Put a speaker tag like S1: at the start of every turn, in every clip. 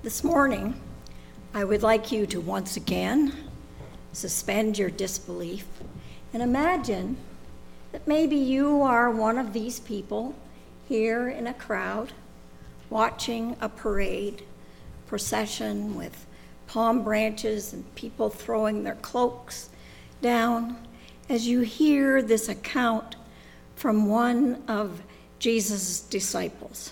S1: This morning, I would like you to once again suspend your disbelief and imagine that maybe you are one of these people here in a crowd watching a parade, procession with palm branches and people throwing their cloaks down as you hear this account from one of Jesus' disciples.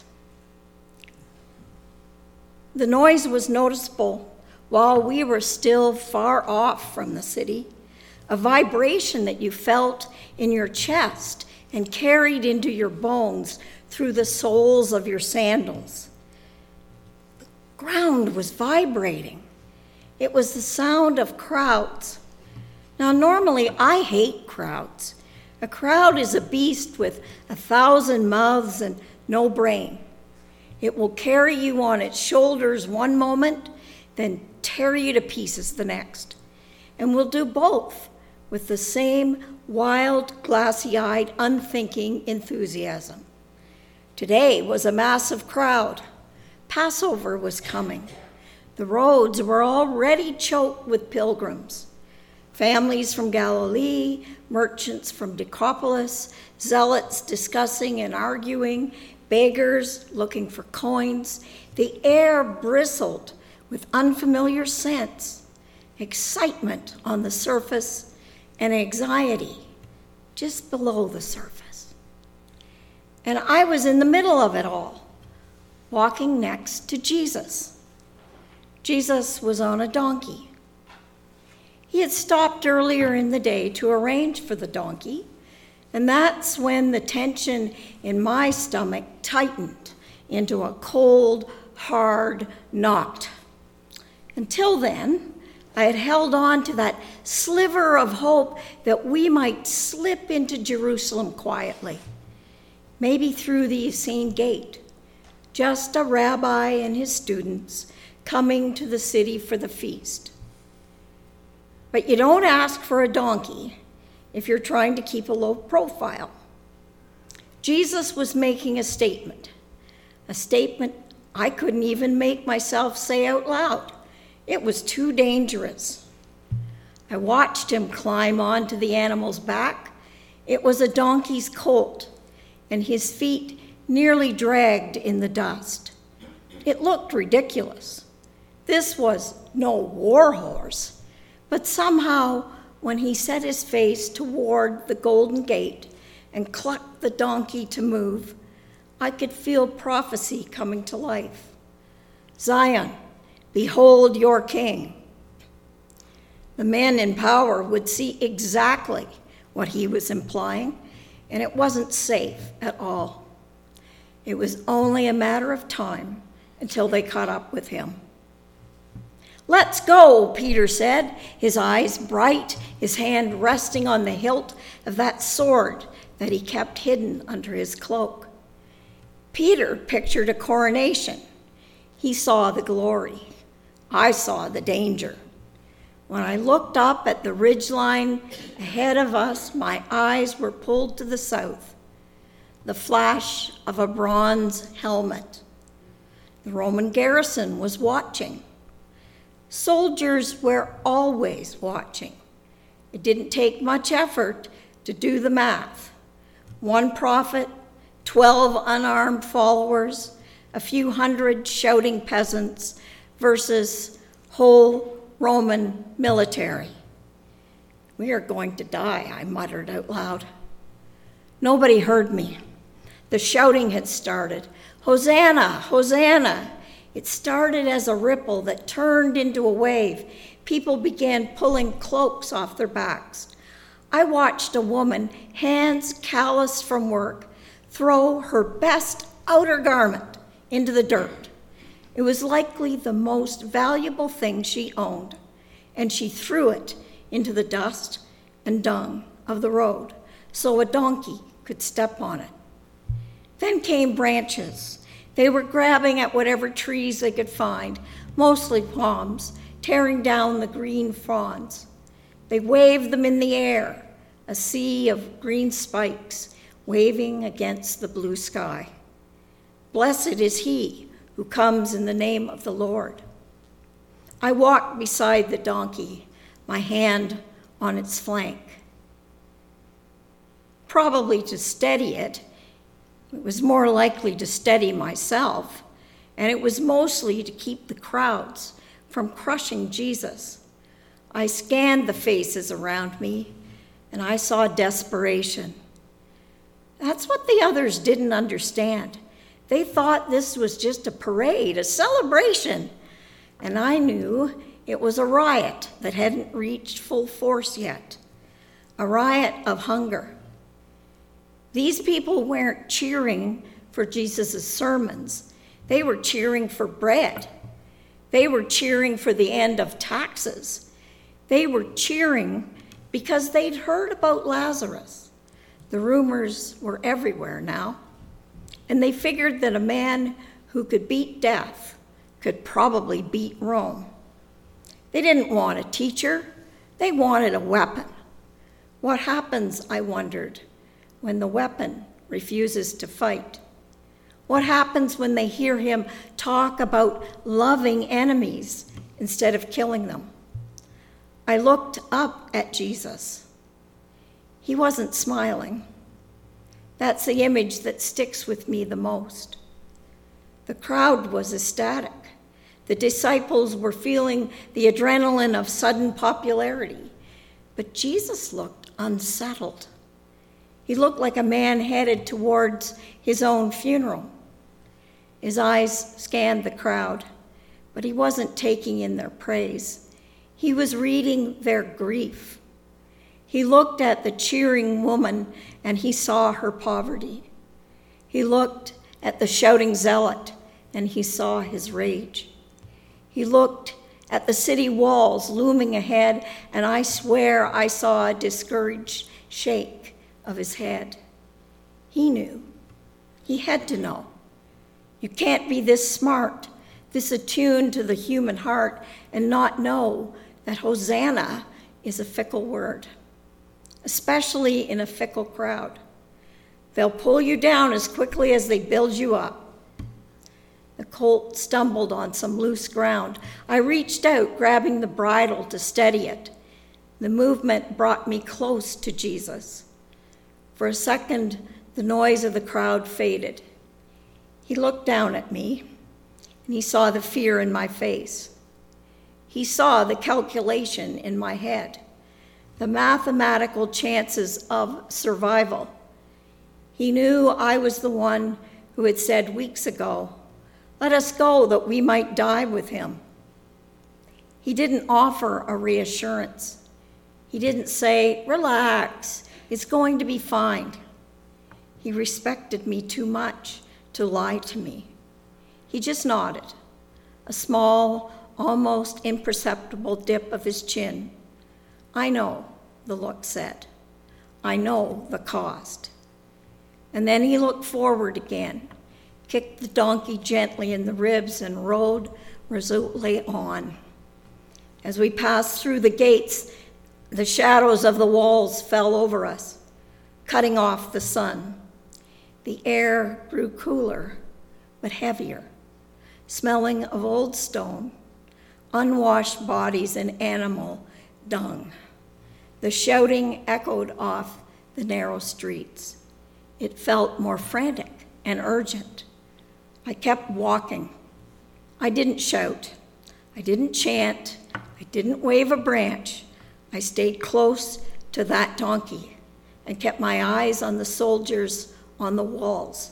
S1: The noise was noticeable while we were still far off from the city, a vibration that you felt in your chest and carried into your bones through the soles of your sandals. The ground was vibrating. It was the sound of crowds. Now, normally I hate crowds. A crowd is a beast with 1,000 mouths and no brain. It will carry you on its shoulders one moment, then tear you to pieces the next, and will do both with the same wild, glassy-eyed, unthinking enthusiasm. Today was a massive crowd. Passover was coming. The roads were already choked with pilgrims. Families from Galilee, merchants from Decapolis, zealots discussing and arguing, beggars looking for coins. The air bristled with unfamiliar scents, excitement on the surface, and anxiety just below the surface. And I was in the middle of it all, walking next to Jesus. Jesus was on a donkey. He had stopped earlier in the day to arrange for the donkey, and that's when the tension in my stomach tightened into a cold, hard knot. Until then, I had held on to that sliver of hope that we might slip into Jerusalem quietly, maybe through the Essene Gate, just a rabbi and his students coming to the city for the feast. But you don't ask for a donkey if you're trying to keep a low profile. Jesus was making a statement I couldn't even make myself say out loud. It was too dangerous. I watched him climb onto the animal's back. It was a donkey's colt, and his feet nearly dragged in the dust. It looked ridiculous. This was no war horse, but somehow, when he set his face toward the Golden Gate and clucked the donkey to move, I could feel prophecy coming to life. Zion, behold your king. The men in power would see exactly what he was implying, and it wasn't safe at all. It was only a matter of time until they caught up with him. "Let's go," Peter said, his eyes bright, his hand resting on the hilt of that sword that he kept hidden under his cloak. Peter pictured a coronation. He saw the glory. I saw the danger. When I looked up at the ridgeline ahead of us, my eyes were pulled to the south, the flash of a bronze helmet. The Roman garrison was watching. Soldiers were always watching. It didn't take much effort to do the math. One prophet, 12 unarmed followers, a few hundred shouting peasants versus whole Roman military. "We are going to die," I muttered out loud. Nobody heard me. The shouting had started. "Hosanna, Hosanna!" It started as a ripple that turned into a wave. People began pulling cloaks off their backs. I watched a woman, hands calloused from work, throw her best outer garment into the dirt. It was likely the most valuable thing she owned, and she threw it into the dust and dung of the road so a donkey could step on it. Then came branches. They were grabbing at whatever trees they could find, mostly palms, tearing down the green fronds. They waved them in the air, a sea of green spikes waving against the blue sky. Blessed is he who comes in the name of the Lord." I walked beside the donkey, my hand on its flank. Probably to steady it. It was more likely to steady myself, and it was mostly to keep the crowds from crushing Jesus. I scanned the faces around me, and I saw desperation. That's what the others didn't understand. They thought this was just a parade, a celebration, and I knew it was a riot that hadn't reached full force yet, a riot of hunger. These people weren't cheering for Jesus' sermons. They were cheering for bread. They were cheering for the end of taxes. They were cheering because they'd heard about Lazarus. The rumors were everywhere now, and they figured that a man who could beat death could probably beat Rome. They didn't want a teacher. They wanted a weapon. What happens, I wondered, when the weapon refuses to fight? What happens when they hear him talk about loving enemies instead of killing them? I looked up at Jesus. He wasn't smiling. That's the image that sticks with me the most. The crowd was ecstatic. The disciples were feeling the adrenaline of sudden popularity, but Jesus looked unsettled. He looked like a man headed towards his own funeral. His eyes scanned the crowd, but he wasn't taking in their praise. He was reading their grief. He looked at the cheering woman, and he saw her poverty. He looked at the shouting zealot, and he saw his rage. He looked at the city walls looming ahead, and I swear I saw a discouraged shake of his head. He knew. He had to know. You can't be this smart, this attuned to the human heart, and not know that Hosanna is a fickle word, especially in a fickle crowd. They'll pull you down as quickly as they build you up. The colt stumbled on some loose ground. I reached out, grabbing the bridle to steady it. The movement brought me close to Jesus. For a second, the noise of the crowd faded. He looked down at me, and he saw the fear in my face. He saw the calculation in my head, the mathematical chances of survival. He knew I was the one who had said weeks ago, "Let us go that we might die with him." He didn't offer a reassurance. He didn't say, "Relax, it's going to be fine." He respected me too much to lie to me. He just nodded, a small, almost imperceptible dip of his chin. "I know," the look said. "I know the cost." And then he looked forward again, kicked the donkey gently in the ribs, and rode resolutely on. As we passed through the gates, the shadows of the walls fell over us, cutting off the sun. The air grew cooler, but heavier, smelling of old stone, unwashed bodies, and animal dung. The shouting echoed off the narrow streets. It felt more frantic and urgent. I kept walking. I didn't shout. I didn't chant. I didn't wave a branch. I stayed close to that donkey and kept my eyes on the soldiers on the walls.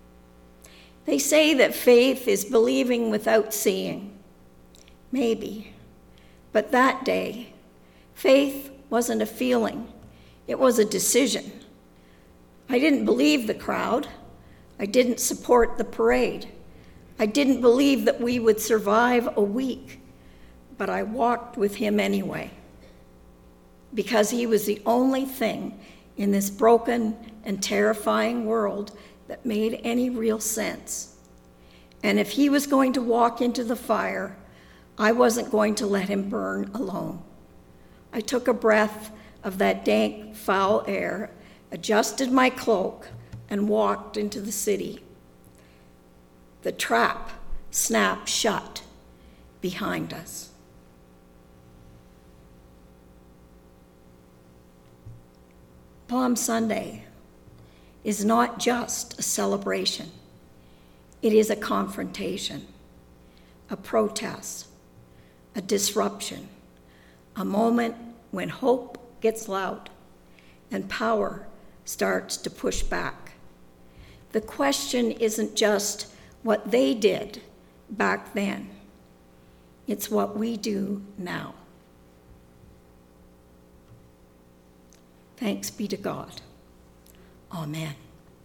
S1: They say that faith is believing without seeing. Maybe. But that day, faith wasn't a feeling. It was a decision. I didn't believe the crowd. I didn't support the parade. I didn't believe that we would survive a week, but I walked with him anyway, because he was the only thing in this broken and terrifying world that made any real sense. And if he was going to walk into the fire, I wasn't going to let him burn alone. I took a breath of that dank, foul air, adjusted my cloak, and walked into the city. The trap snap shut behind us. Palm Sunday is not just a celebration. It is a confrontation, a protest, a disruption, a moment when hope gets loud and power starts to push back. The question isn't just what they did back then. It's what we do now. Thanks be to God. Amen.